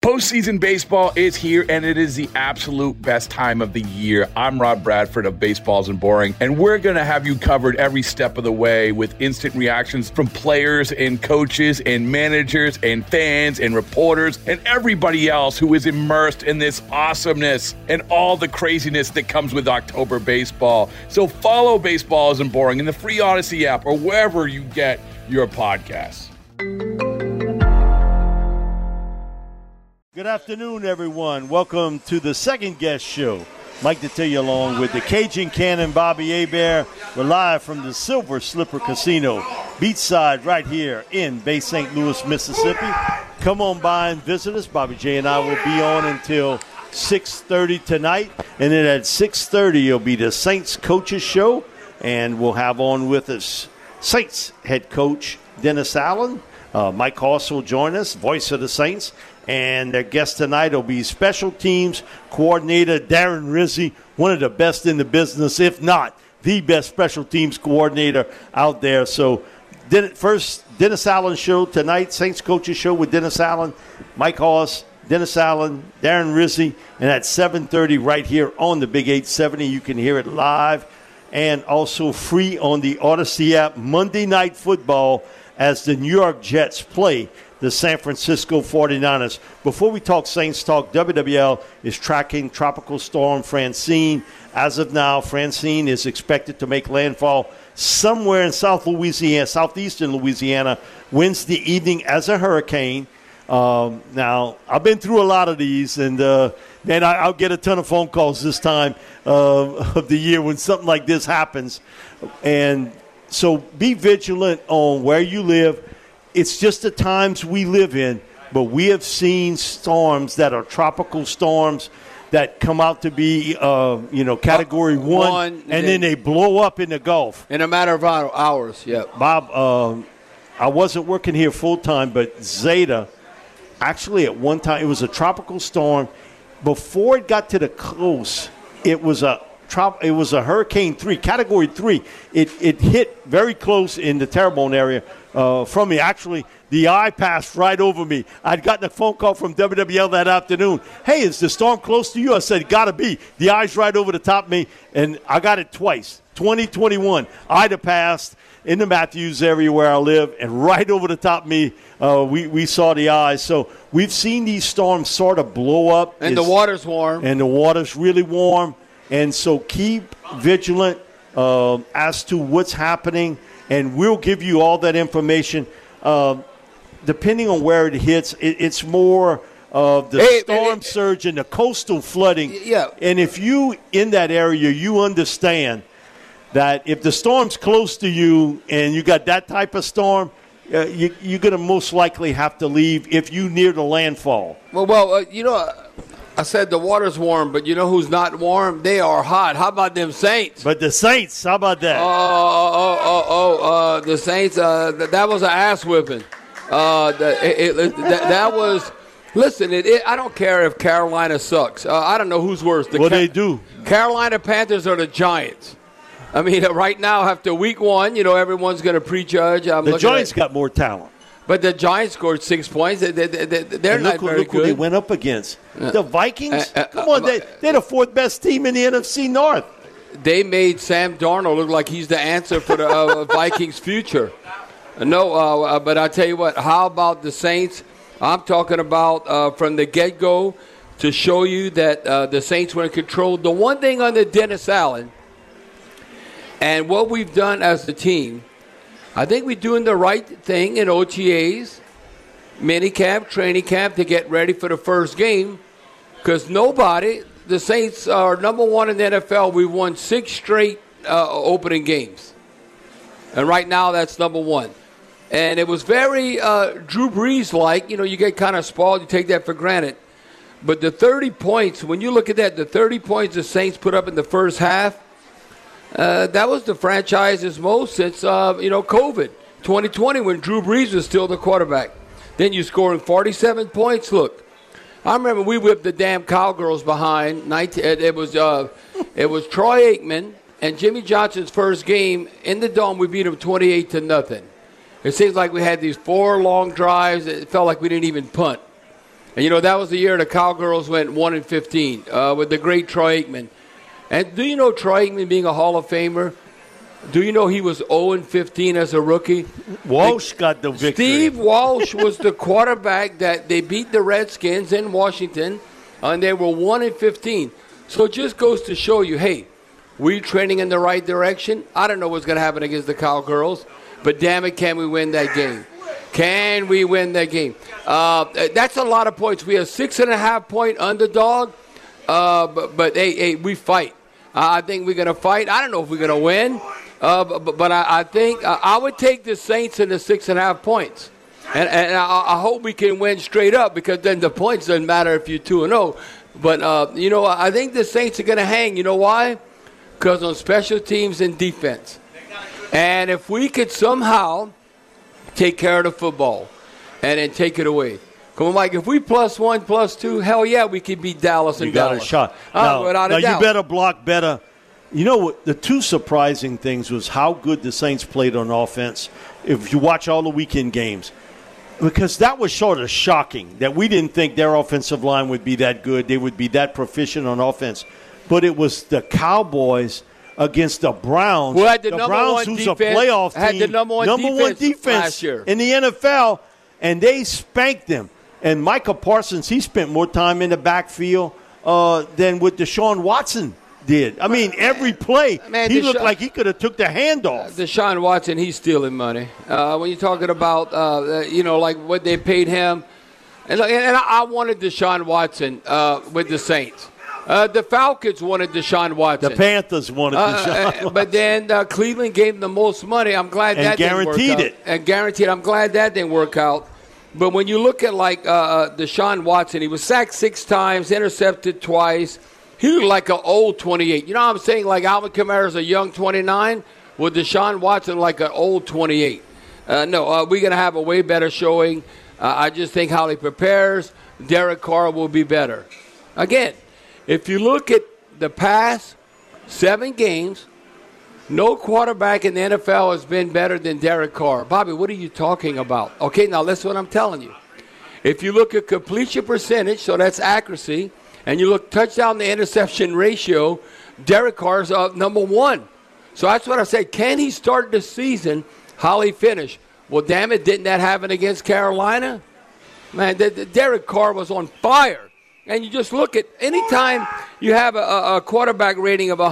Postseason baseball is here, and it is the absolute best time of the year. I'm Rob Bradford of Baseball Isn't Boring, and we're going to have you covered every step of the way with instant reactions from players and coaches and managers and fans and reporters and everybody else who is immersed in this awesomeness and all the craziness that comes with October baseball. So follow Baseball Isn't Boring in the free Odyssey app or wherever you get your podcasts. Good afternoon, everyone. Welcome to the second guest show. Mike Detillier along with the Cajun Cannon, Bobby Hebert. We're live from the Silver Slipper Casino, beachside right here in Bay St. Louis, Mississippi. Come on by and visit us. Bobby J and I will be on until 6:30 tonight. And then at 6:30, it'll be the Saints Coaches Show. And we'll have on with us Saints head coach Dennis Allen. Mike Hoss will join us, voice of the Saints. And their guest tonight will be special teams coordinator Darren Rizzi, one of the best in the business, if not the best special teams coordinator out there. So first, Dennis Allen show tonight, Saints Coaches Show with Dennis Allen, Mike Hoss, Dennis Allen, Darren Rizzi, and at 7:30 right here on the Big 870. You can hear it live and also free on the Odyssey app. Monday Night Football as the New York Jets play the San Francisco 49ers. Before we talk Saints talk, WWL is tracking Tropical Storm Francine. As of now, Francine is expected to make landfall somewhere in southeastern Louisiana, Wednesday evening as a hurricane. Now, I've been through a lot of these, and man, I'll get a ton of phone calls this time of the year when something like this happens. And so be vigilant on where you live. It's just the times we live in, but we have seen storms that are tropical storms that come out to be, Category 1, and then they blow up in the Gulf. In a matter of hours, yeah. Bob, I wasn't working here full-time, but Zeta, actually at one time, it was a tropical storm. Before it got to the coast, it was a Hurricane 3, Category 3. It hit very close in the Terrebonne area from me. Actually, the eye passed right over me. I'd gotten a phone call from WWL that afternoon. Hey, is the storm close to you? I said, got to be. The eye's right over the top of me, and I got it twice. 2021, Ida passed in the Matthews area where I live, and right over the top of me, we saw the eyes. So we've seen these storms sort of blow up. And the water's warm. And the water's really warm. And so keep vigilant as to what's happening, and we'll give you all that information. Depending on where it hits, it's more of the storm surge and the coastal flooding. Yeah. And if you in that area, you understand that if the storm's close to you and you got that type of storm, you're going to most likely have to leave if you near the landfall. Well, I said the water's warm, but you know who's not warm? They are hot. How about them Saints? But the Saints, how about that? The Saints, that was an ass whipping. That was, listen, I don't care if Carolina sucks. I don't know who's worse. They do. Carolina Panthers or the Giants? I mean, right now, after week one, everyone's going to prejudge. The Giants got more talent. But the Giants scored 6 points. They're not very good. Look who they went up against. The Vikings? Come on, they're the fourth best team in the NFC North. They made Sam Darnold look like he's the answer for the Vikings' future. No, but I tell you what, how about the Saints? I'm talking about from the get-go to show you that the Saints were in control. The one thing under Dennis Allen and what we've done as a team, I think we're doing the right thing in OTAs, minicamp, training camp to get ready for the first game because the Saints are number one in the NFL. We've won 6 straight opening games. And right now that's number one. And it was very Drew Brees-like. You get kind of spoiled. You take that for granted. But the 30 points, when you look at that, the 30 points the Saints put up in the first half, that was the franchise's most since, COVID. 2020 when Drew Brees was still the quarterback. Then you scoring 47 points. Look, I remember we whipped the damn Cowgirls behind. It was Troy Aikman and Jimmy Johnson's first game in the Dome. We beat them 28-0. It seems like we had these 4 long drives. It felt like we didn't even punt. And, that was the year the Cowgirls went 1-15 with the great Troy Aikman. And do you know Troy Aikman being a Hall of Famer? Do you know he was 0-15 as a rookie? Walsh got the victory. Steve Walsh was the quarterback that they beat the Redskins in Washington, and they were 1-15. So it just goes to show you, hey, we're trending in the right direction. I don't know what's going to happen against the Cowgirls, but damn it, can we win that game? Can we win that game? That's a lot of points. We have 6.5-point underdog, but hey, we fight. I think we're going to fight. I don't know if we're going to win, but I think I would take the Saints in the 6.5 points. And I hope we can win straight up, because then the points doesn't matter if you're 2-0. But, I think the Saints are going to hang. You know why? Because on special teams and defense. And if we could somehow take care of the football and then take it away. Come on, Mike, if we +1, +2, hell yeah, we could beat Dallas and Dallas. You got a shot. Without a doubt. You better block better. You know what? The two surprising things was how good the Saints played on offense. If you watch all the weekend games, because that was sort of shocking that we didn't think their offensive line would be that good. They would be that proficient on offense. But it was the Cowboys against the Browns. Who had the Browns, who's a playoff team, had the number one defense last year in the NFL, and they spanked them. And Micah Parsons, he spent more time in the backfield than what Deshaun Watson did. I mean, every play, he looked like he could have took the handoff. Deshaun Watson, he's stealing money. When you're talking about, like what they paid him. And I wanted Deshaun Watson with the Saints. The Falcons wanted Deshaun Watson. The Panthers wanted Deshaun Watson. But then Cleveland gave him the most money. I'm glad that didn't work out. And guaranteed it. And guaranteed. I'm glad that didn't work out. But when you look at, Deshaun Watson, he was sacked 6 times, intercepted twice. He looked like an old 28. You know what I'm saying? Like Alvin Kamara's a young 29. Well, Deshaun Watson like an old 28. We're going to have a way better showing. I just think how he prepares, Derek Carr will be better. Again, if you look at the past 7 games, no quarterback in the NFL has been better than Derek Carr. Bobby, what are you talking about? Okay, now listen what I'm telling you. If you look at completion percentage, so that's accuracy, and you look touchdown to interception ratio, Derek Carr's number 1. So that's what I said. Can he start the season how he finished? Well, damn it, didn't that happen against Carolina? Man, Derek Carr was on fire. And you just look at anytime you have a quarterback rating of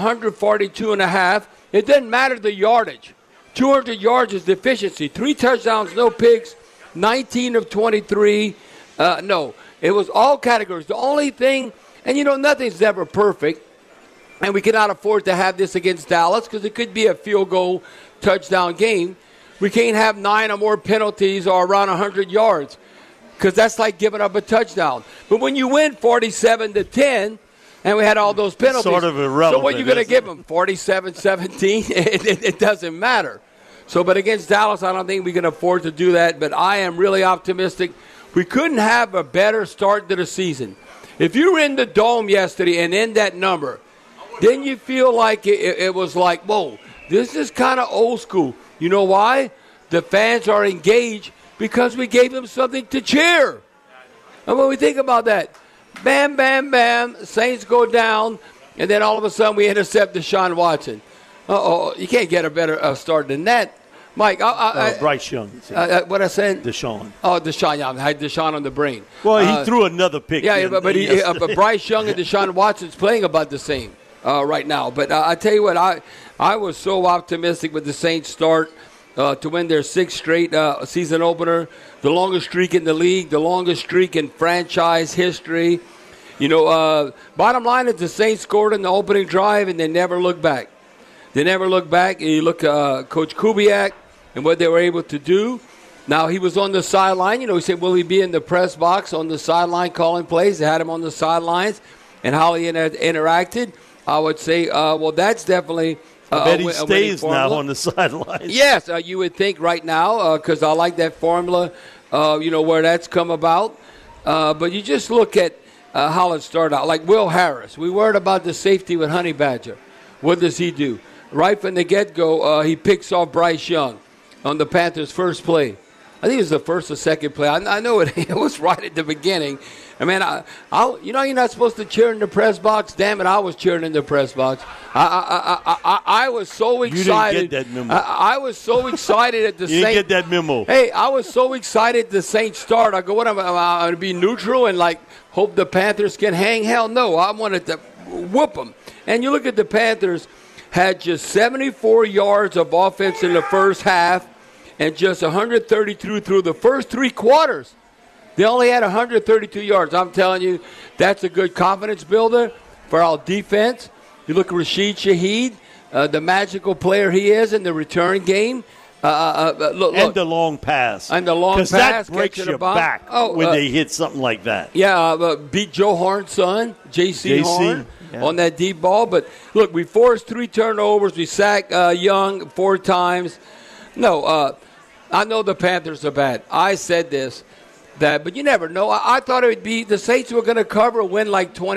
142.5, it doesn't matter the yardage. 200 yards is deficiency. 3 touchdowns, no picks, 19 of 23. No, it was all categories. The only thing, and nothing's ever perfect, and we cannot afford to have this against Dallas because it could be a field goal touchdown game. We can't have 9 or more penalties or around 100 yards. Because that's like giving up a touchdown. But when you win 47-10, and we had all those penalties. Sort of irrelevant. So what are you going to give them, 47-17? It doesn't matter. So, but against Dallas, I don't think we can afford to do that. But I am really optimistic. We couldn't have a better start to the season. If you were in the Dome yesterday and in that number, then you feel like it was like, whoa, this is kind of old school. You know why? The fans are engaged. Because we gave them something to cheer. And when we think about that, bam, bam, bam, Saints go down, and then all of a sudden we intercept Deshaun Watson. You can't get a better start than that. Mike, Bryce Young. What I said? Deshaun. Oh, Deshaun. Yeah, I had Deshaun on the brain. Well, he threw another pick. Yeah, but Bryce Young and Deshaun Watson's playing about the same right now. But I tell you what, I was so optimistic with the Saints start. To win their 6th straight season opener, the longest streak in the league, the longest streak in franchise history. Bottom line is the Saints scored in the opening drive, and they never looked back. They never looked back. And you look at Coach Kubiak and what they were able to do. Now, he was on the sideline. He said, will he be in the press box on the sideline calling plays? They had him on the sidelines. And how he interacted, I would say, that's definitely – I bet he stays now on the sidelines. Yes, you would think right now because I like that formula, where that's come about. But you just look at how it started out. Like Will Harris, we worried about the safety with Honey Badger. What does he do? Right from the get-go, he picks off Bryce Young on the Panthers' first play. I think it was the first or second play. I know it was right at the beginning. I mean, you're not supposed to cheer in the press box. Damn it, I was cheering in the press box. I was so excited. You didn't get that memo. I was so excited at the Saints. You didn't get that memo. Hey, I was so excited the Saints start. I go, what am I going to be neutral and hope the Panthers can hang? Hell no, I wanted to whoop them. And you look at the Panthers, had just 74 yards of offense in the first half and just 132 through the first three quarters. They only had 132 yards. I'm telling you, that's a good confidence builder for our defense. You look at Rashid Shaheed, the magical player he is in the return game. Look, and the long pass. And the long pass. Because that breaks your back when they hit something like that. Yeah, beat Joe Horn's son, J.C. Horn, on that deep ball. But, look, we forced 3 turnovers. We sacked Young 4 times. No, I know the Panthers are bad. I said this. But you never know. I thought it would be the Saints were going to cover, win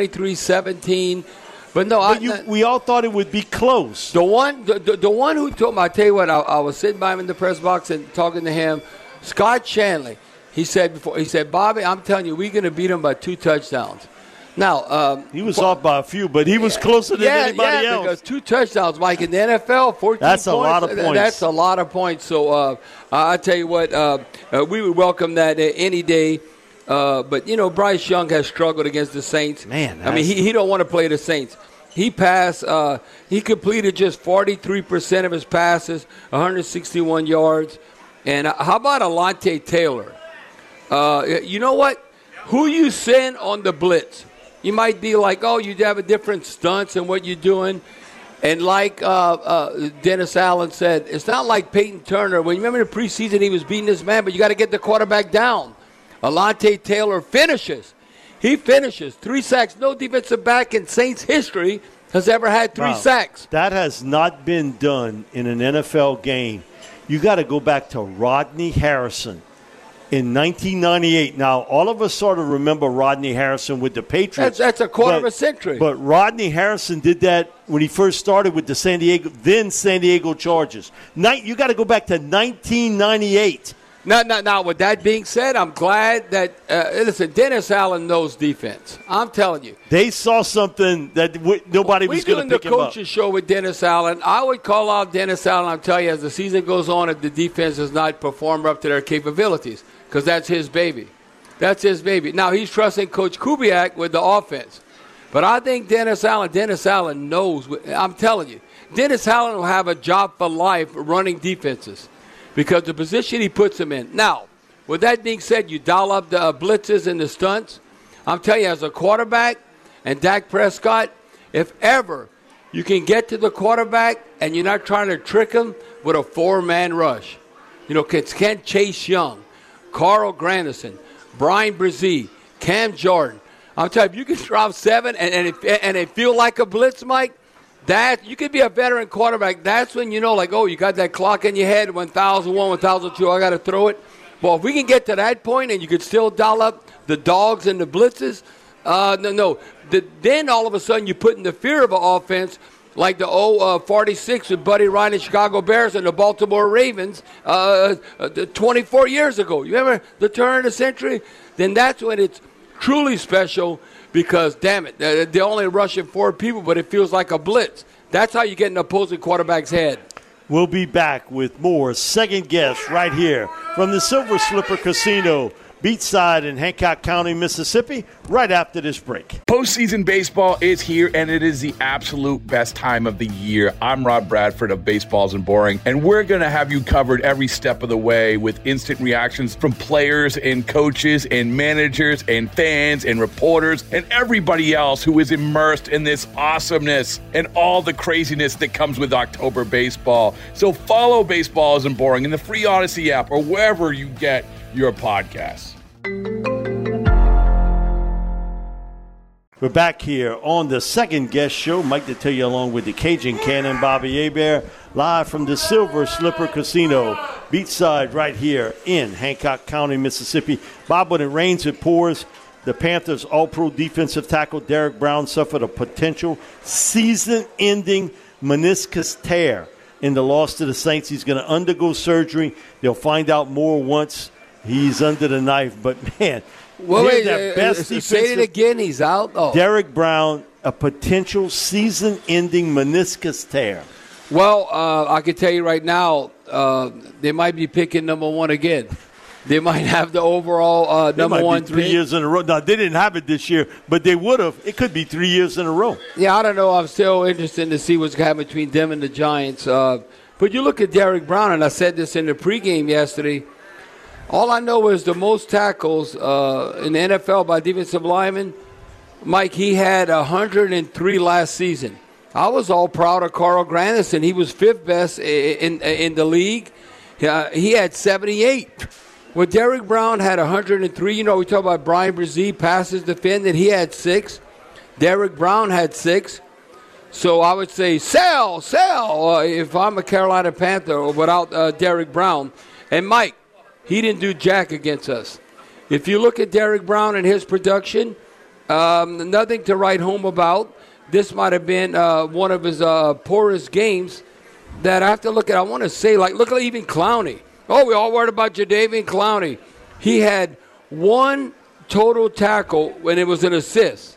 23-17. But no, we all thought it would be close. The one who told me, I tell you what, I was sitting by him in the press box and talking to him, Scott Shanley. He said, Bobby, I'm telling you, we're going to beat them by 2 touchdowns. Now, he was off by a few, but he was closer than anybody else. Because 2 touchdowns, Mike, in the NFL, 14 That's points. A lot of points. That's a lot of points. So I tell you what, we would welcome that any day. But, Bryce Young has struggled against the Saints. Man, I mean, he don't want to play the Saints. He completed just 43% of his passes, 161 yards. And how about Alontae Taylor? You know what? Who you send on the blitz? You might be like, you have a different stunts and what you're doing. And like Dennis Allen said, it's not like Peyton Turner. When you remember in the preseason, he was beating this man, but you got to get the quarterback down. Alontae Taylor finishes. He finishes. 3 sacks. No defensive back in Saints history has ever had 3 sacks. That has not been done in an NFL game. You got to go back to Rodney Harrison in 1998. Now, all of us sort of remember Rodney Harrison with the Patriots. That's a quarter of a century. But Rodney Harrison did that when he first started with the San Diego Chargers. You got to go back to 1998. Now, with that being said, I'm glad that, listen, Dennis Allen knows defense. I'm telling you. They saw something that nobody was going to pick him up. We're doing the coaches show with Dennis Allen. I would call out Dennis Allen. I'll tell you, as the season goes on, if the defense does not perform up to their capabilities, because that's his baby. That's his baby. Now, he's trusting Coach Kubiak with the offense. But I think Dennis Allen knows. I'm telling you, Dennis Allen will have a job for life running defenses because the position he puts him in. Now, with that being said, you dial up the blitzes and the stunts. I'm telling you, as a quarterback and Dak Prescott, if ever you can get to the quarterback and you're not trying to trick him with a 4-man rush. Can Chase Young, Carl Granderson, Brian Brzee, Cam Jordan. I'm telling you, if you can drop 7 and it feel like a blitz, Mike, that you could be a veteran quarterback. That's when you know, you got that clock in your head, 1,001, 1,002, I got to throw it. Well, if we can get to that point and you could still dial up the dogs and the blitzes, then all of a sudden you put in the fear of an offense like the 46 with Buddy Ryan and Chicago Bears and the Baltimore Ravens 24 years ago. You remember the turn of the century? Then that's when it's truly special because, damn it, they're only rushing 4 people, but it feels like a blitz. That's how you get an opposing quarterback's head. We'll be back with more Second Guess right here from the Silver Slipper Casino, beachside in Hancock County, Mississippi, right after this break. Postseason baseball is here, and it is the absolute best time of the year. I'm Rob Bradford of Baseballs and Boring, and we're going to have you covered every step of the way with instant reactions from players and coaches and managers and fans and reporters and everybody else who is immersed in this awesomeness and all the craziness that comes with October baseball. So follow Baseballs and Boring in the free Odyssey app or wherever you get your podcasts. We're back here on the Second Guest Show. Mike Detillier along with the Cajun Cannon, Bobby Hebert, live from the Silver Slipper Casino, beachside right here in Hancock County, Mississippi. Bob, when it rains, it pours. The Panthers' all-pro defensive tackle Derek Brown suffered a potential season-ending meniscus tear in the loss to the Saints. He's going to undergo surgery. They'll find out more once He's under the knife, but, man, Well, wait, that best say it again. He's out. Oh. Derek Brown, a potential season-ending meniscus tear. Well, I can tell you right now, they might be picking number one again. They might have the overall number one be 3 pick. years in a row. Now, they didn't have it this year, but they would have. It could be 3 years in a row. Yeah, I don't know. I'm still interested to see what's happening between them and the Giants. But you look at Derek Brown, and I said this in the pregame yesterday. All I know is the most tackles in the NFL by defensive linemen. Mike, he had 103 last season. I was all proud of Carl Granderson. He was fifth best in the league. He had 78. Well, Derek Brown had 103. You know, we talk about Brian Brzee, passes defended. He had 6. Derek Brown had 6. So I would say sell if I'm a Carolina Panther without Derek Brown. And, Mike, he didn't do jack against us. If you look at Derek Brown and his production, nothing to write home about. This might have been one of his poorest games that I have to look at. I want to say, look at even Clowney. Oh, we all worried about Jadeveon Clowney. He had 1 total tackle when it was an assist.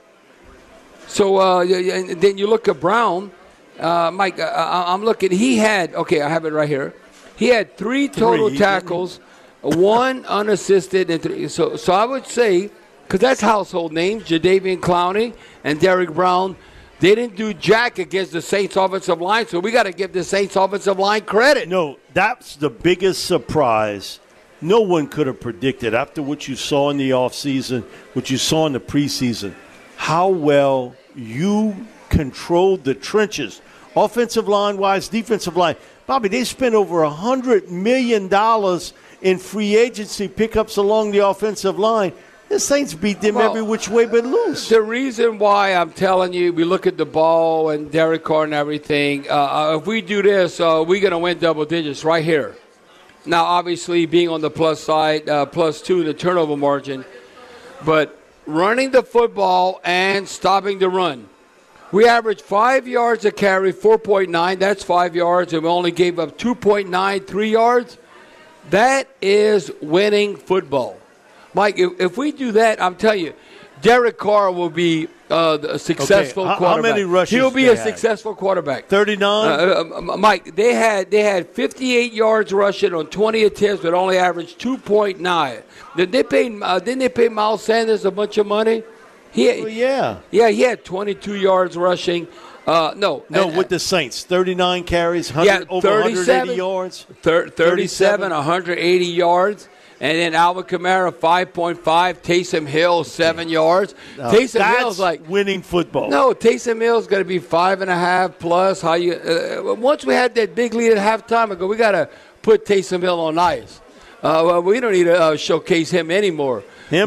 So and then you look at Brown, Mike. I'm looking. He had I have it right here. He had 3 total tackles, 1 unassisted, and 3. So I would say, because that's household names, Jadeveon Clowney and Derek Brown. They didn't do jack against the Saints offensive line, so we got to give the Saints offensive line credit. No, that's the biggest surprise. No one could have predicted after what you saw in the offseason, what you saw in the preseason, how well you controlled the trenches, offensive line-wise, defensive line. Bobby, they spent over $100 million in free agency pickups along the offensive line. The Saints beat them every which way but lose. The reason why I'm telling you, we look at the ball and Derek Carr and everything, if we do this, we're going to win double digits right here. Now, obviously, being on the plus side, +2 in the turnover margin, but running the football and stopping the run. We averaged 5 yards a carry, 4.9. That's 5 yards, and we only gave up 2.93 yards. That is winning football. Mike, if we do that, I'm telling you, Derek Carr will be a successful quarterback. How many rushes? He'll be a successful quarterback. 39? Mike, they had 58 yards rushing on 20 attempts, but only averaged 2.9. Didn't they pay Miles Sanders a bunch of money? Yeah, he had 22 yards rushing. With the Saints, 39 carries, over 180 yards. 37, 180 yards. And then Alvin Kamara, 5.5. Taysom Hill, 7 yards. Taysom Hill's like winning football. No, Taysom Hill's going to be 5.5 plus. Once we had that big lead at halftime ago, we got to put Taysom Hill on ice. We don't need to showcase him anymore.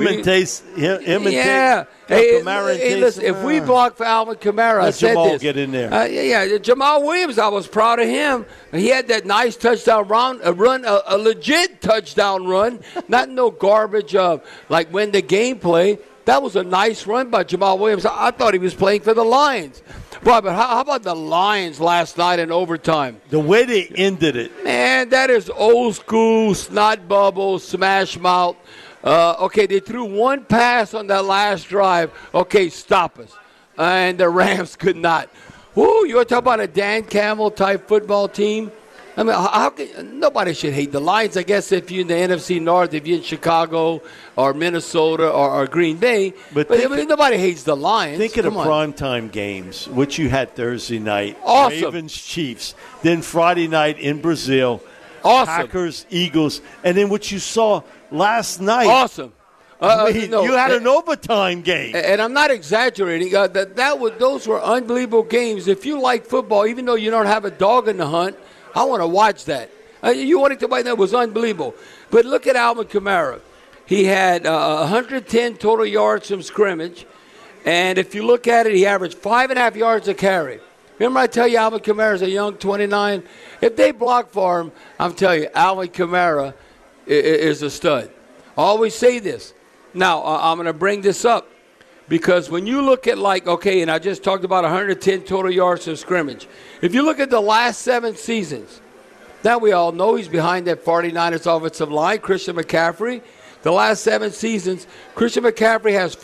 Kamara and listen, if we block for Alvin Kamara, I said Jamal this. Get in there. Jamal Williams, I was proud of him. He had that nice touchdown run, a legit touchdown run, not no garbage like win the game play. That was a nice run by Jamal Williams. I thought he was playing for the Lions. Boy, but how about the Lions last night in overtime? The way they ended it. Man, that is old school, snot bubble, smash mouth. They threw one pass on that last drive. Okay, stop us. And the Rams could not. Woo, you want to talk about a Dan Campbell-type football team? I mean, nobody should hate the Lions. I guess if you're in the NFC North, if you're in Chicago or Minnesota or Green Bay. But nobody hates the Lions. Think of the primetime games, which you had Thursday night. Awesome. Ravens-Chiefs. Then Friday night in Brazil. Awesome. Packers-Eagles. And then what you saw last night. Awesome. You had an overtime game. And I'm not exaggerating. Those were unbelievable games. If you like football, even though you don't have a dog in the hunt, I want to watch that. You wanted to watch that was unbelievable. But look at Alvin Kamara. He had 110 total yards from scrimmage. And if you look at it, he averaged 5.5 yards a carry. Remember I tell you Alvin Kamara is a young 29? If they block for him, I'm telling you, Alvin Kamara is a stud. I always say this. Now, I'm going to bring this up because when you look at and I just talked about 110 total yards from scrimmage. If you look at the last 7 seasons, Now we all know he's behind that 49ers offensive line, Christian McCaffrey. The last 7 seasons, Christian McCaffrey has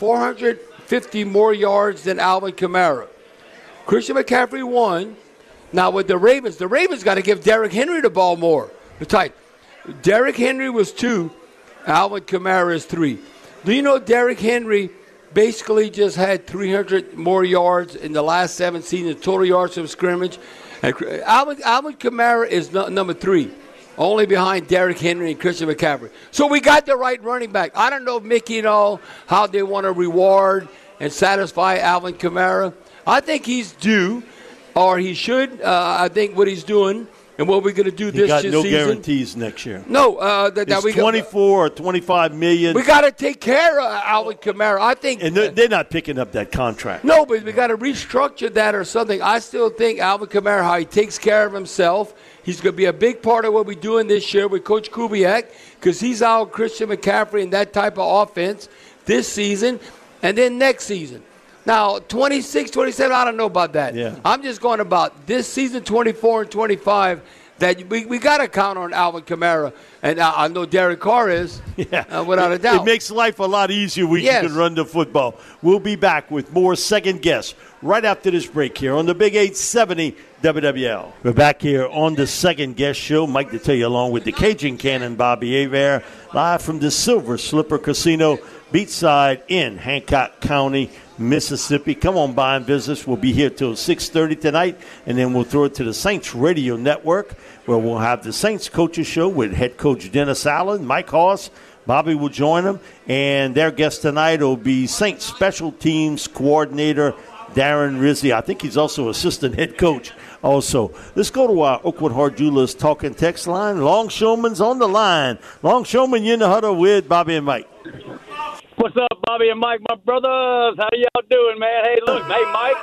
450 more yards than Alvin Kamara. Christian McCaffrey won. Now with the Ravens got to give Derrick Henry the ball more. The tight. Derrick Henry was 2. Alvin Kamara is 3. Do you know Derrick Henry basically just had 300 more yards in the last 7 seasons, total yards from scrimmage? And Alvin Kamara is number 3, only behind Derrick Henry and Christian McCaffrey. So we got the right running back. I don't know, Mickey, and all, how they want to reward and satisfy Alvin Kamara. I think he's due, or he should. I think what he's doing and what we're going to do this season. He got no guarantees next year. No. It's 24 or $25 million. We got to take care of Alvin Kamara. I think. And they're not picking up that contract. No, but we got to restructure that or something. I still think Alvin Kamara, how he takes care of himself, he's going to be a big part of what we're doing this year with Coach Kubiak, because he's out Christian McCaffrey in that type of offense this season and then next season. Now, 26, 27, I don't know about that. Yeah. I'm just going about this season, 24 and 25, that we got to count on Alvin Kamara. And I know Derek Carr is, without a doubt. It makes life a lot easier when you can run the football. We'll be back with more Second Guess right after this break here on the Big 870 WWL. We're back here on the Second Guess Show. Mike Detillier along with the Cajun Cannon, Bobby Hebert, live from the Silver Slipper Casino, beachside in Hancock County, Mississippi. Come on by and visit us. We'll be here till 6:30 tonight, and then we'll throw it to the Saints Radio Network, where we'll have the Saints Coaches Show with head coach Dennis Allen, Mike Hoss. Bobby will join them, and their guest tonight will be Saints Special Teams Coordinator Darren Rizzi. I think he's also assistant head coach also. Let's go to our Oakwood Hard Jewelers talking text line. Longshoreman's on the line. Longshoreman, you're in the huddle with Bobby and Mike. What's up, Bobby and Mike, my brothers? How y'all doing, man? Hey, look, hey, Mike.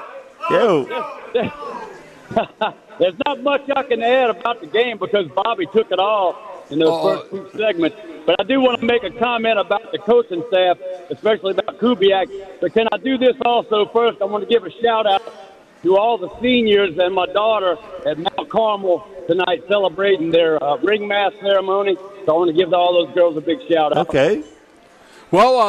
Yo. There's not much I can add about the game because Bobby took it all in those first 2 segments. But I do want to make a comment about the coaching staff, especially about Kubiak. But can I do this also first? I want to give a shout-out to all the seniors and my daughter at Mount Carmel tonight celebrating their ring mass ceremony. So I want to give all those girls a big shout-out. Okay. Well,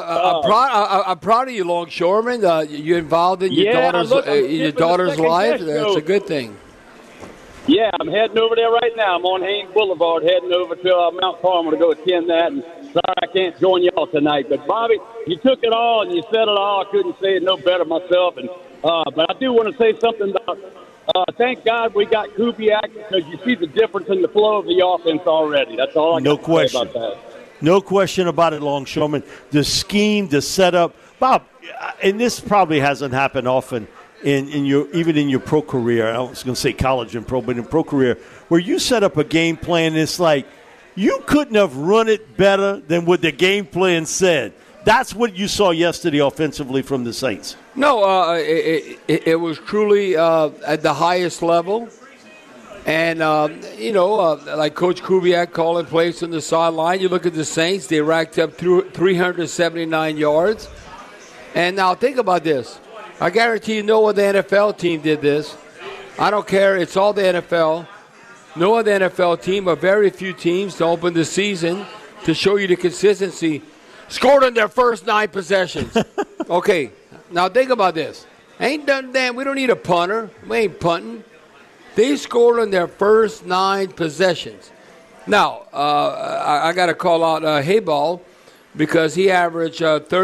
I'm proud of you, Longshoreman. You're involved in your daughter's life. That's a good thing. Yeah, I'm heading over there right now. I'm on Haynes Boulevard, heading over to Mount Carmel to go attend that. And sorry I can't join y'all tonight. But, Bobby, you took it all and you said it all. I couldn't say it no better myself. And but I do want to say something about thank God we got Kubiak, because you see the difference in the flow of the offense already. That's all I got to say about that. No question about it, Longshoreman. The scheme, the setup. Bob, and this probably hasn't happened often in your pro career. I was going to say college and pro, but in pro career, where you set up a game plan, it's like you couldn't have run it better than what the game plan said. That's what you saw yesterday offensively from the Saints. No, it was truly at the highest level. And, like Coach Kubiak calling plays on the sideline, you look at the Saints, they racked up 379 yards. And now think about this. I guarantee you no other NFL team did this. I don't care. It's all the NFL. No other NFL team, or very few teams to open the season to show you the consistency, scored in their first 9 possessions. Okay, now think about this. Ain't done that. We don't need a punter. We ain't punting. They scored on their first 9 possessions. Now, I got to call out Hayball because he averaged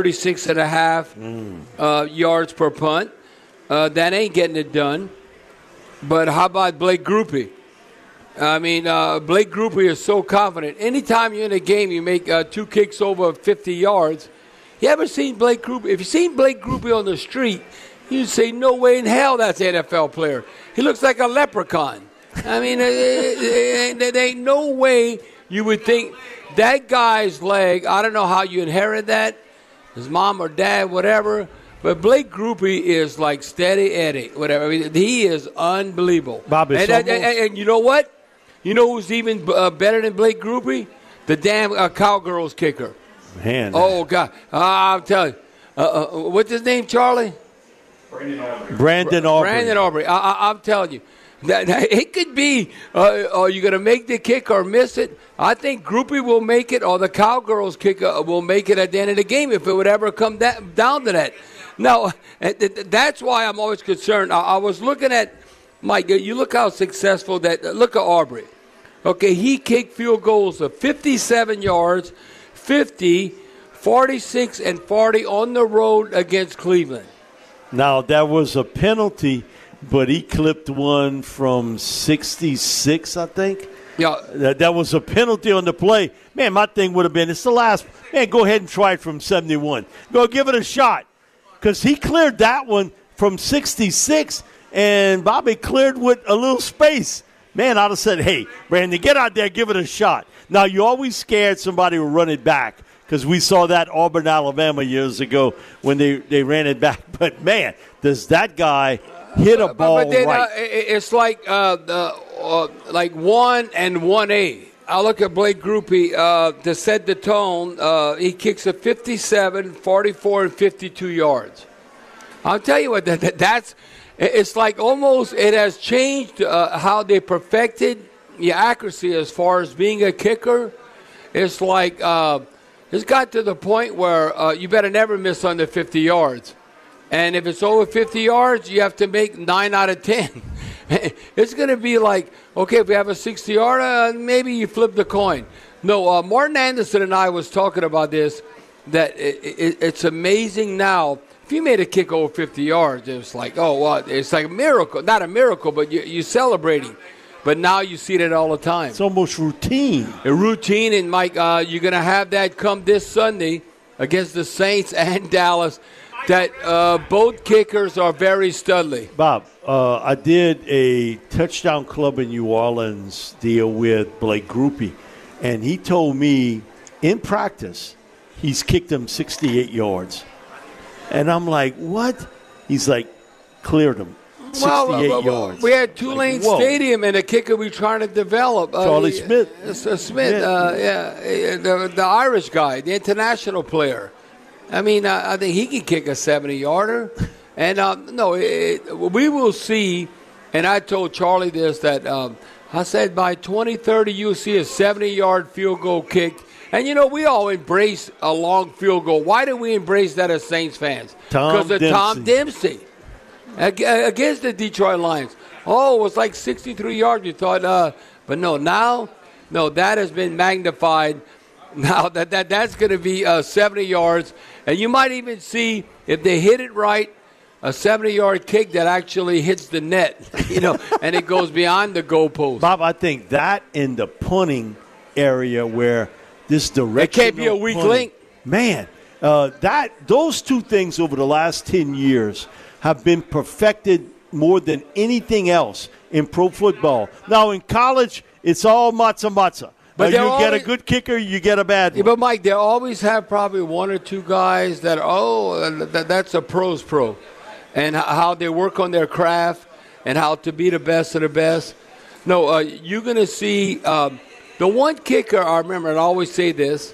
36.5 yards per punt. That ain't getting it done. But how about Blake Grupe? I mean, Blake Grupe is so confident. Anytime you're in a game, you make 2 kicks over 50 yards. You ever seen Blake Grupe? If you've seen Blake Grupe on the street, you'd say, no way in hell that's an NFL player. He looks like a leprechaun. I mean, there ain't no way you would think that guy's leg. I don't know how you inherit that, his mom or dad, whatever. But Blake Grupe is like steady Eddie, whatever. I mean, he is unbelievable. Bob, and you know what? You know who's even better than Blake Grupe? The damn Cowgirls kicker. Man. Oh, God. I'm telling you. What's his name, Charlie? Brandon Aubrey. Brandon Aubrey. I'm telling you. It could be, are you going to make the kick or miss it? I think Groupie will make it, or the Cowgirls kick will make it at the end of the game if it would ever come down to that. Now, that's why I'm always concerned. I was looking at, Mike, you look how successful look at Aubrey. Okay, he kicked field goals of 57 yards, 50, 46, and 40 on the road against Cleveland. Now, that was a penalty, but he clipped one from 66, I think. Yeah. That was a penalty on the play. Man, my thing would have been, it's the last. Man, go ahead and try it from 71. Go give it a shot. Because he cleared that one from 66, and Bobby cleared with a little space. Man, I'd have said, hey, Brandon, get out there, give it a shot. Now, you're always scared somebody will run it back because we saw that Auburn, Alabama years ago when they ran it back. But, man, does that guy hit a ball but then, right. It's like 1 and 1A. I look at Blake Groupie to set the tone. He kicks a 57, 44, and 52 yards. I'll tell you what, that's – it's like almost it has changed how they perfected the accuracy as far as being a kicker. It's like it's got to the point where you better never miss under 50 yards. And if it's over 50 yards, you have to make 9 out of 10. It's going to be like, okay, if we have a 60-yarder, maybe you flip the coin. No, Martin Anderson and I was talking about this, that it's amazing now. If you made a kick over 50 yards, it's like, oh, well, it's like a miracle. Not a miracle, but you're celebrating. But now you see that all the time. It's almost routine. A routine, and, Mike, you're going to have that come this Sunday against the Saints and Dallas, that both kickers are very studly. Bob, I did a touchdown club in New Orleans deal with Blake Groupie, and he told me in practice he's kicked him 68 yards. And I'm like, what? He's like, cleared him. 68 yards. We had Tulane Stadium and a kicker we trying to develop. Charlie Smith. Smith, the Irish guy, the international player. I mean, I think he can kick a 70-yarder. And, we will see, and I told Charlie this, that I said by 2030 you'll see a 70-yard field goal kicked. And, we all embrace a long field goal. Why do we embrace that as Saints fans? Because of Tom Dempsey against the Detroit Lions. Oh, it was like 63 yards. You thought, but no, that has been magnified. Now that's going to be 70 yards. And you might even see, if they hit it right, a 70-yard kick that actually hits the net, and it goes beyond the goalpost. Bob, I think that in the punting area where this direction. It can't be a weak link. Man, those two things over the last 10 years have been perfected more than anything else in pro football. Now, in college, it's all matzah. But you get a good kicker, you get a bad one. Yeah, but, Mike, they always have probably one or two guys that, that's a pro's pro. And how they work on their craft and how to be the best of the best. No, you're going to see the one kicker, I remember, and I always say this.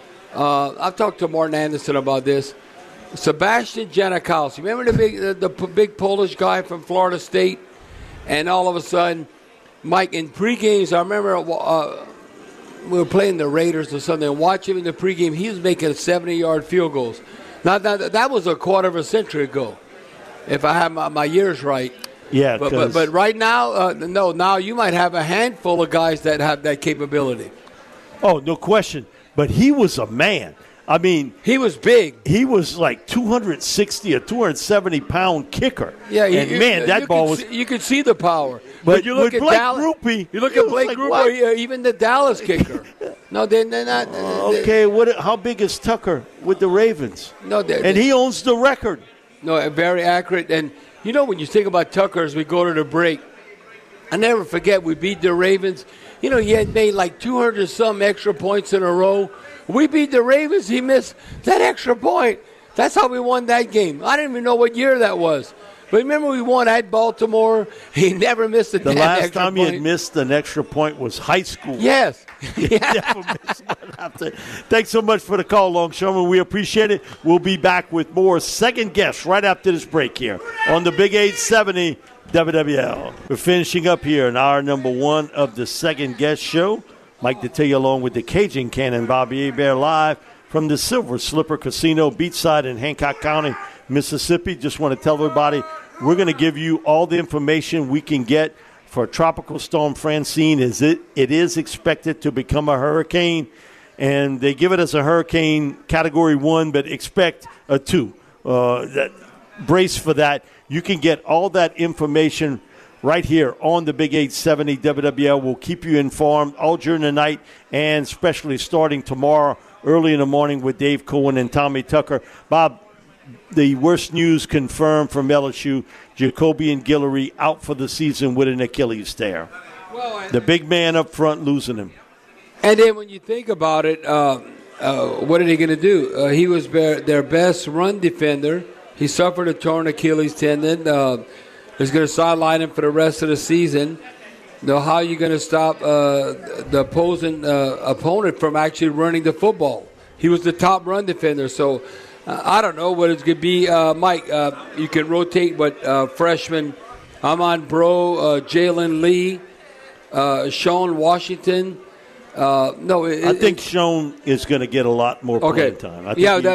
I've talked to Martin Anderson about this. Sebastian Janikowski. Remember the big Polish guy from Florida State? And all of a sudden, Mike, in pre-games, I remember we were playing the Raiders or something, and watch him in the pregame. He was making 70-yard field goals. Now, that was a quarter of a century ago, if I have my years right. Yeah, but right now, now you might have a handful of guys that have that capability. Oh, no question. But he was a man. I mean, he was big. He was like 260 or 270-pound kicker. Yeah, that ball was. You could see the power. But you look at Blake Dallas. Groupie, you look at Blake Groupie, even the Dallas kicker. No, they're not. Okay, how big is Tucker with the Ravens? No, and he owns the record. No, very accurate. And when you think about Tucker as we go to the break, I never forget we beat the Ravens. He had made like 200-some extra points in a row. We beat the Ravens. He missed that extra point. That's how we won that game. I didn't even know what year that was. But remember we won at Baltimore? He never missed a extra point. The last time he had missed an extra point was high school. Yes. He never missed one after. Thanks so much for the call, Longshoreman. We appreciate it. We'll be back with more second guests right after this break here on the Big 870 WWL. We're finishing up here in hour number 1 of the second guest show. Mike Detillier along with the Cajun Cannon, Bobby Hebert, live from the Silver Slipper Casino, beachside in Hancock County, Mississippi. Just want to tell everybody we're going to give you all the information we can get for Tropical Storm Francine. It is expected to become a hurricane, and they give it as a hurricane category 1, but expect a 2. Brace for that. You can get all that information right here on the Big 870 WWL. We'll keep you informed all during the night, and especially starting tomorrow early in the morning with Dave Cohen and Tommy Tucker. Bob, the worst news confirmed from LSU, Jacoby and Guillory out for the season with an Achilles tear. The big man up front losing him. And then when you think about it, what are they going to do? He was their best run defender. He suffered a torn Achilles tendon. He's going to sideline him for the rest of the season. Now, how are you going to stop the opposing opponent from actually running the football? He was the top run defender. So I don't know what it's going to be. Mike, you can rotate, but freshman Amon Bro, Jalen Lee, Sean Washington. I think Sean is going to get a lot more playing time.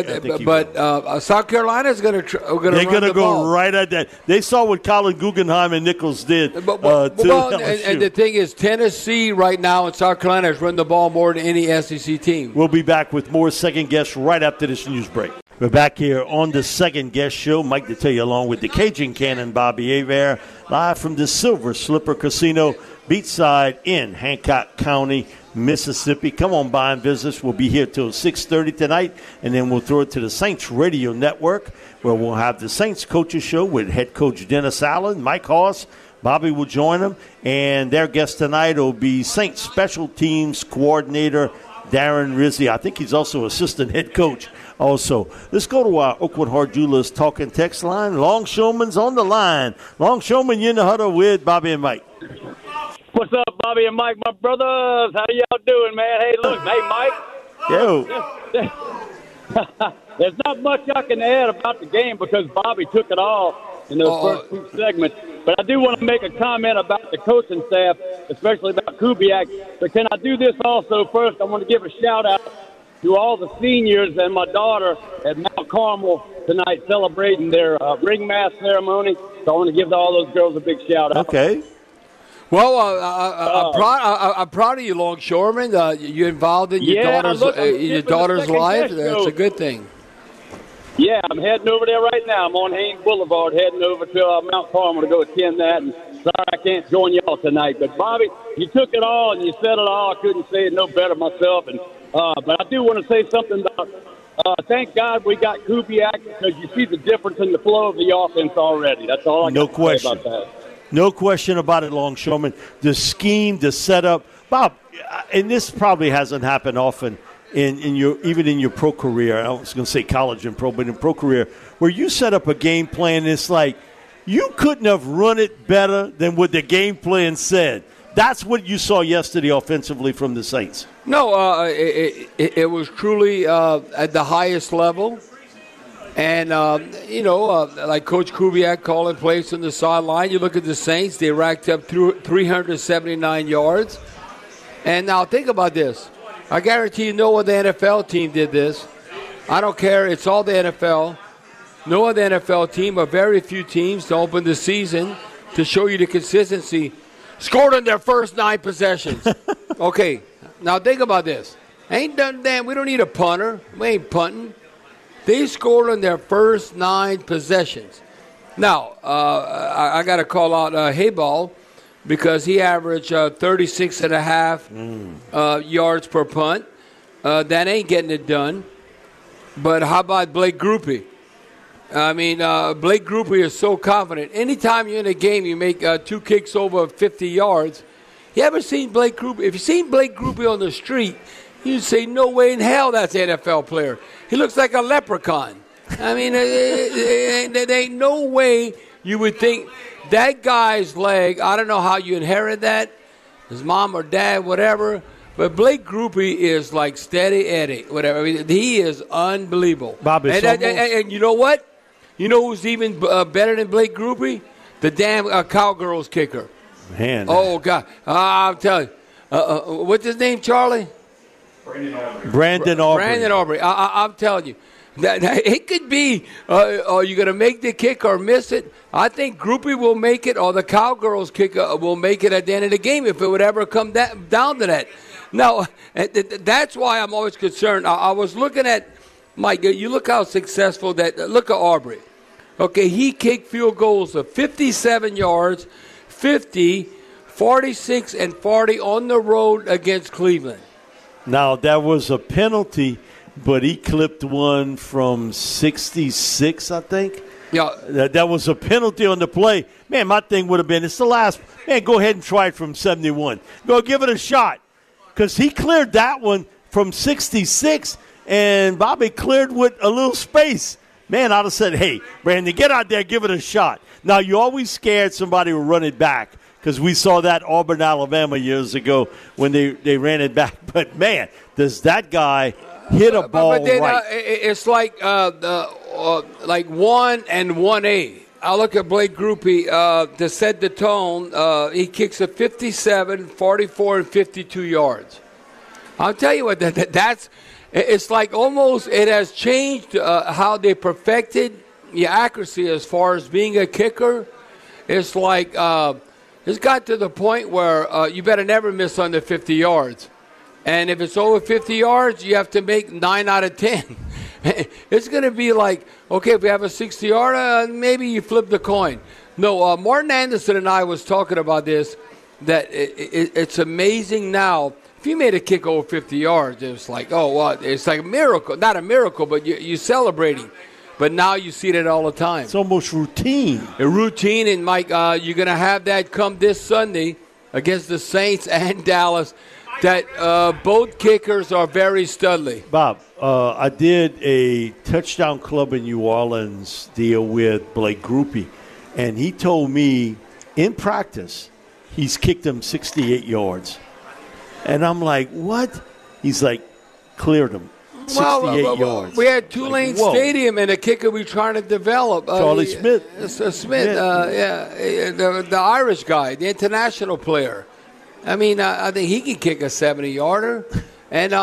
But South Carolina is going to They're going to go right at that. They saw what Colin Guggenheim and Nichols did. And the thing is, Tennessee right now and South Carolina has run the ball more than any SEC team. We'll be back with more second guests right after this news break. We're back here on the second guest show. Mike Detillier along with the Cajun Cannon, Bobby Hebert, live from the Silver Slipper Casino, beachside in Hancock County, Mississippi. Come on by and visit us. We'll be here till 6:30 tonight, and then we'll throw it to the Saints Radio Network, where we'll have the Saints Coaches Show with head coach Dennis Allen, Mike Hoss. Bobby will join them, and their guest tonight will be Saints Special Teams Coordinator Darren Rizzi. I think he's also assistant head coach. Also, let's go to our Oakwood Hard Jewelers talking text line. Longshoreman's on the line. Longshoreman, you in the huddle with Bobby and Mike. What's up, Bobby and Mike, my brothers? How y'all doing, man? Hey, look, hey, Mike. Yo. There's not much I can add about the game because Bobby took it all in those first 2 segments. But I do want to make a comment about the coaching staff, especially about Kubiak. But can I do this also first? I want to give a shout-out to all the seniors and my daughter at Mount Carmel tonight celebrating their ring mass ceremony. So I want to give all those girls a big shout-out. Okay. Well, I'm proud of you, Longshoreman. You're involved in your daughter's life. That's a good thing. Yeah, I'm heading over there right now. I'm on Haynes Boulevard, heading over to Mount Carmel to go attend that. And sorry I can't join y'all tonight. But, Bobby, you took it all and you said it all. I couldn't say it no better myself. And but I do want to say something about thank God we got Kubiak because you see the difference in the flow of the offense already. That's all I can say about that. No question about it, Longshoreman. The scheme, the setup. Bob, and this probably hasn't happened often in your pro career. I was going to say college and pro, but in pro career, where you set up a game plan, it's like you couldn't have run it better than what the game plan said. That's what you saw yesterday offensively from the Saints. No, it was truly at the highest level. And, like Coach Kubiak calling plays on the sideline, you look at the Saints, they racked up 379 yards. And now think about this. I guarantee you no other NFL team did this. I don't care. It's all the NFL. No other NFL team, or very few teams to open the season to show you the consistency, scored on their first 9 possessions. Okay, now think about this. Ain't done damn. We don't need a punter. We ain't punting. They scored on their first 9 possessions. Now, I got to call out Hayball because he averaged 36.5 yards per punt. That ain't getting it done. But how about Blake Grupe? I mean, Blake Grupe is so confident. Anytime you're in a game, you make 2 kicks over 50 yards. You ever seen Blake Grupe? If you've seen Blake Grupe on the street, you'd say, no way in hell that's an NFL player. He looks like a leprechaun. I mean, there ain't no way you would think that guy's leg, I don't know how you inherit that, his mom or dad, whatever, but Blake Grupe is like steady Eddie, whatever. I mean, he is unbelievable. Bob, and you know what? You know who's even better than Blake Grupe? The damn Cowgirls kicker. Man. Oh, God. I'm telling you. What's his name, Charlie? Brandon Aubrey. Brandon Aubrey. I'm telling you. That it could be, are you going to make the kick or miss it? I think Groupie will make it, or the Cowgirls kicker will make it at the end of the game if it would ever come down to that. Now, that's why I'm always concerned. I was looking at, Mike, you look how successful look at Aubrey. Okay, he kicked field goals of 57 yards, 50, 46, and 40 on the road against Cleveland. Now, that was a penalty, but he clipped one from 66, I think. Yeah. That was a penalty on the play. Man, my thing would have been, it's the last. Man, go ahead and try it from 71. Go give it a shot. Because he cleared that one from 66, and Bobby cleared with a little space. Man, I'd have said, hey, Brandon, get out there, give it a shot. Now, you always scared somebody would run it back, because we saw that Auburn, Alabama years ago when they ran it back. But, man, does that guy hit a ball but then, right. It's like 1 and 1A. I look at Blake Groupie to set the tone. He kicks a 57, 44, and 52 yards. I'll tell you what, that's it's like almost it has changed how they perfected the accuracy as far as being a kicker. It's like it's got to the point where you better never miss under 50 yards. And if it's over 50 yards, you have to make 9 out of 10. It's going to be like, okay, if we have a 60-yarder, maybe you flip the coin. No, Martin Anderson and I was talking about this, that it's amazing now. If you made a kick over 50 yards, it's like, oh, what? It's like a miracle. Not a miracle, but you're celebrating. But now you see that all the time. It's almost routine. A routine, and Mike, you're going to have that come this Sunday against the Saints and Dallas, that both kickers are very studly. Bob, I did a touchdown club in New Orleans deal with Blake Groupie, and he told me in practice he's kicked him 68 yards. And I'm like, what? He's like, cleared him. 68 yards. We had Tulane Stadium and a kicker we're trying to develop. Charlie Smith. Smith, the Irish guy, the international player. I mean, I think he can kick a 70-yarder. And,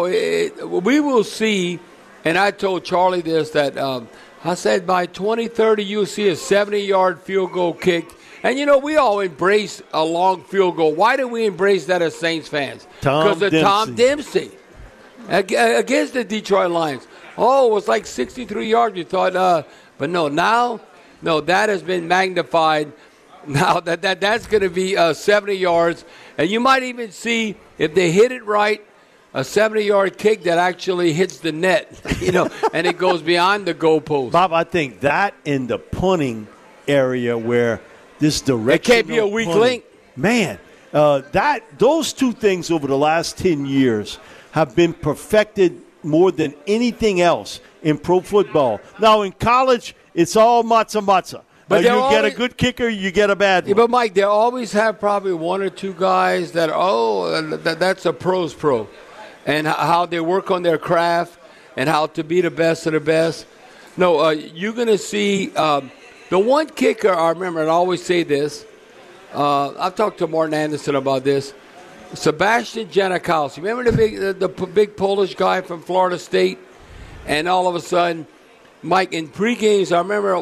we will see, and I told Charlie this, that I said by 2030 you'll see a 70-yard field goal kicked. And, we all embrace a long field goal. Why do we embrace that as Saints fans? Because of Tom Dempsey against the Detroit Lions. Oh, it was like 63 yards. You thought, but now that has been magnified. Now that's going to be 70 yards. And you might even see, if they hit it right, a 70-yard kick that actually hits the net, and it goes beyond the goalpost. Bob, I think that in the punting area where this directional it can't be a weak link. Man, those two things over the last 10 years have been perfected more than anything else in pro football. Now, in college, it's all matzah. But you get a good kicker, you get a bad one. Yeah, but, Mike, they always have probably one or two guys that, that's a pro's pro. And how they work on their craft and how to be the best of the best. No, you're going to see the one kicker, I remember, and I always say this. I've talked to Martin Anderson about this. Sebastian Janikowski. Remember the big Polish guy from Florida State? And all of a sudden, Mike, in pre-games, I remember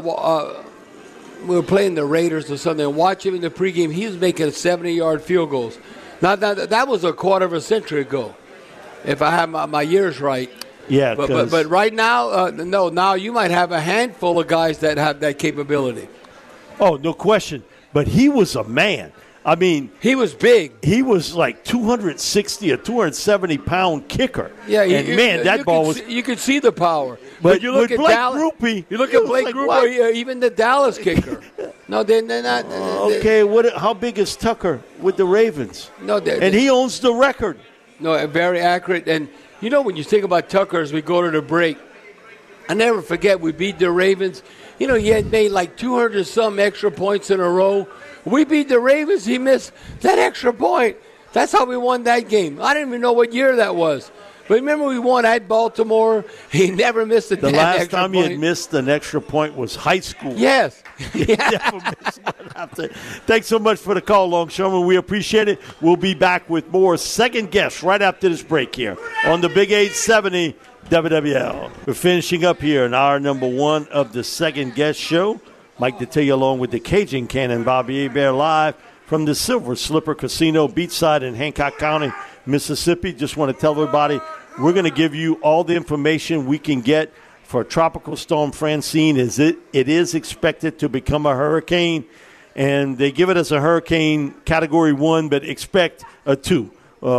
we were playing the Raiders or something, and watch him in the pregame. He was making 70-yard field goals. Now, that was a quarter of a century ago, if I have my years right. Yeah, but right now, now you might have a handful of guys that have that capability. Oh, no question. But he was a man. I mean, he was big. He was like 260 or 270-pound kicker. Yeah, that ball was. You could see the power. But you look at Blake Dallas. Groupie, you look at Blake Groupie, even the Dallas kicker. No, they're not. Okay, how big is Tucker with the Ravens? No, and he owns the record. No, very accurate. And when you think about Tucker, as we go to the break, I never forget we beat the Ravens. He had made like 200-some extra points in a row. We beat the Ravens. He missed that extra point. That's how we won that game. I didn't even know what year that was. But remember, we won at Baltimore. He never missed a The damn last extra time point. he had missed an extra point was high school. Yes. Never missed one after. Thanks so much for the call, Longshoreman. We appreciate it. We'll be back with more second guests right after this break here on the Big 870 WWL. We're finishing up here in hour number one of the second guest show. Mike Detillier along with the Cajun Cannon, Bobby Hebert, live from the Silver Slipper Casino, beachside in Hancock County, Mississippi. Just want to tell everybody we're going to give you all the information we can get for Tropical Storm Francine. It is expected to become a hurricane, and they give it as a hurricane category 1, but expect a 2.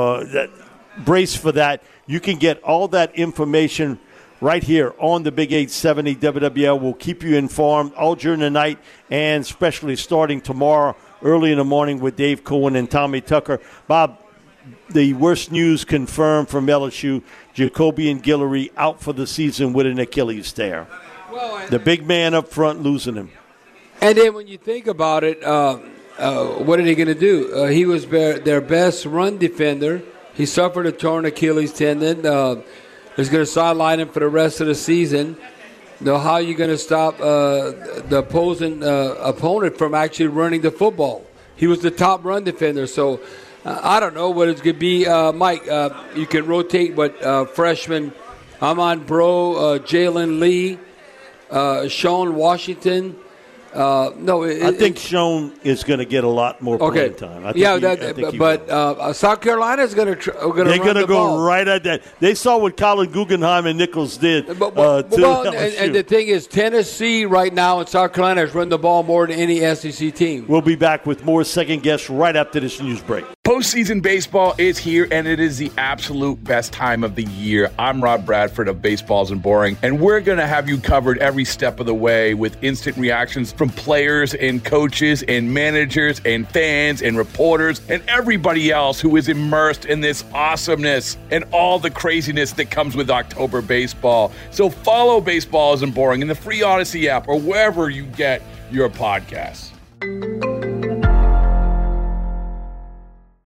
Brace for that. You can get all that information right here on the Big 870 WWL. We'll keep you informed all during the night, and especially starting tomorrow early in the morning with Dave Cohen and Tommy Tucker. Bob, the worst news confirmed from LSU, Jacoby and Guillory out for the season with an Achilles tear. Well, the big man up front losing him. And then when you think about it, what are they going to do? He was their best run defender. He suffered a torn Achilles tendon. He's going to sideline him for the rest of the season. Now, how are you going to stop the opposing opponent from actually running the football? He was the top run defender, so I don't know what it's going to be. Mike, you can rotate freshman Amon Bro, Jalen Lee, Sean Washington. I think Sean is going to get a lot more playing time. South Carolina is going to run the ball. They're going to go right at that. They saw what Colin Guggenheim and Nichols did. And the thing is, Tennessee right now and South Carolina has run the ball more than any SEC team. We'll be back with more second guests right after this news break. Postseason baseball is here, and it is the absolute best time of the year. I'm Rob Bradford of Baseballs and Boring, and we're going to have you covered every step of the way with instant reactions from players and coaches and managers and fans and reporters and everybody else who is immersed in this awesomeness and all the craziness that comes with October baseball. So follow Baseballs and Boring in the free Odyssey app or wherever you get your podcasts.